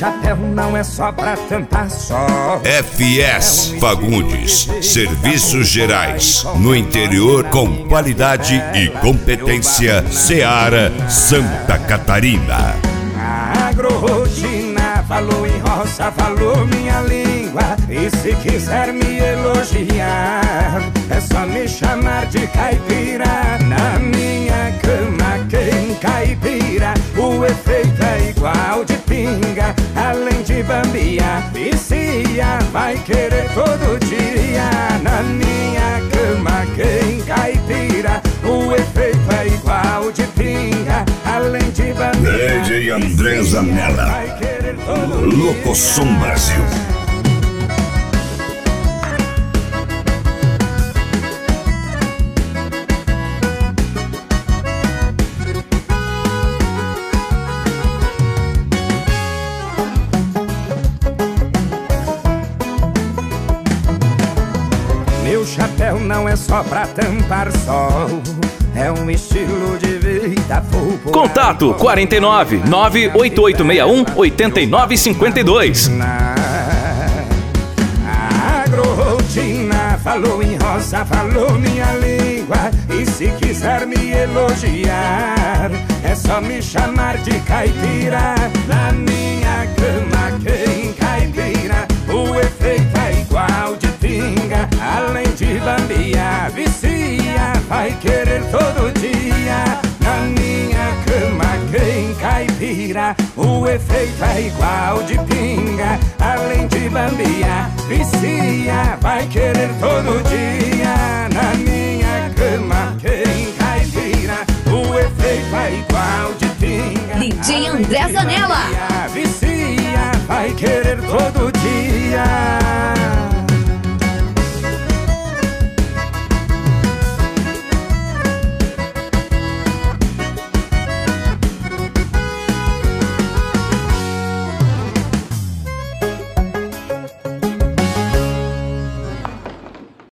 chapéu não é só pra tampar sol. FS Fagundes, Serviços Gerais, no interior com qualidade e competência. Seara, Santa Catarina. A agrorotina falou em roça, falou minha língua. E se quiser me elogiar, é só me chamar de caipira. Na minha cama quem caipira, o efeito é igual de pinga. Além de bambiar, vicia, vai querer todo dia. Na minha cama quem caipira, o efeito é igual de pinga. Além de bambiar, DJ André Zanella, Locosom Brasil. Meu chapéu não é só pra tampar sol, é um estilo de vida. Contato 49 98861 8952. A agrorotina falou em roça, falou minha língua. E se quiser me elogiar, é só me chamar de caipira. Na minha cama quem caipira, o efeito é igual de pinga. Além de bambiar, vicia, vai querer todo dia. Na minha cama quem caipira, o efeito é igual de pinga. Além de bambiar, vicia, vai querer todo dia. Na minha cama quem caipira, o efeito é igual de pinga. DJ André Zanella, vicia, vai querer todo dia.